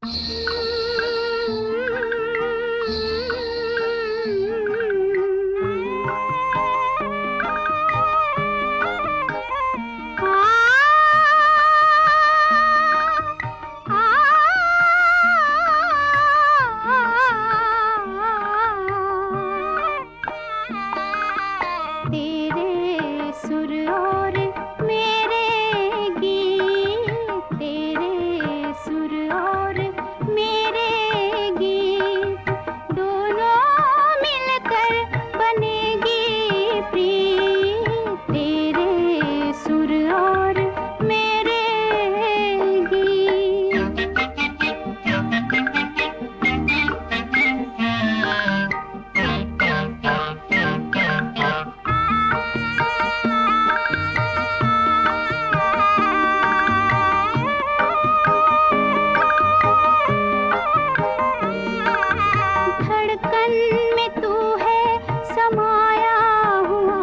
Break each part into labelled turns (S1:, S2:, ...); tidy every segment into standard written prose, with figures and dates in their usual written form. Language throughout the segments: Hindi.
S1: तेरे सुर और मेरे गीत, तेरे सुर और मेरे गीत, दोनों मिलकर बनेगी प्रीत। तेरे सुर और मेरे गीत। धड़कन में तू है समाया हुआ,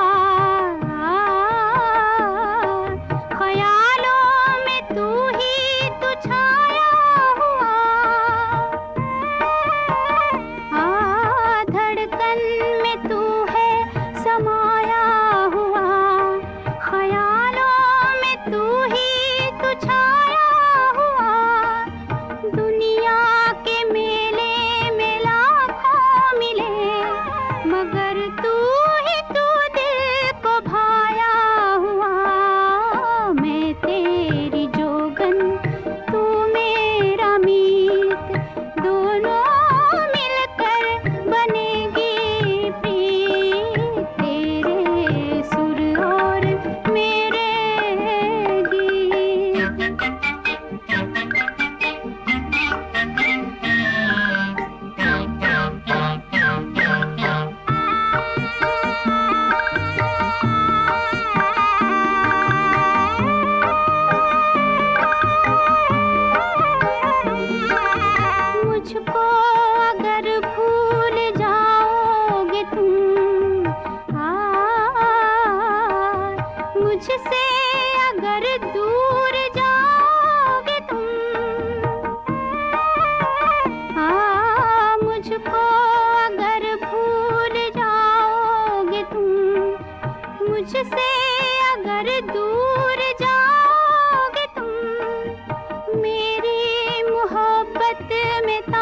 S1: ख्यालों में तू ही तो छाया हुआ। धड़कन में तू है समाया हुआ, ख्यालों में तू ही तो छाया हुआ। दुनिया के मेले में लाखों मिले, मगर तू ही तू दिल को भाया हुआ। मैं तेरी जोगन, तू मेरा मीत, दोनों मिलकर बनेगी प्रीत। तेरे सुर और मेरे गीत। मुझको अगर भूल जाओगे तुम, मुझसे अगर दूर जाओगे तुम, मुझको अगर भूल जाओगे तुम, मुझसे अगर दूर जाओगे तुम, मेरी मोहब्बत में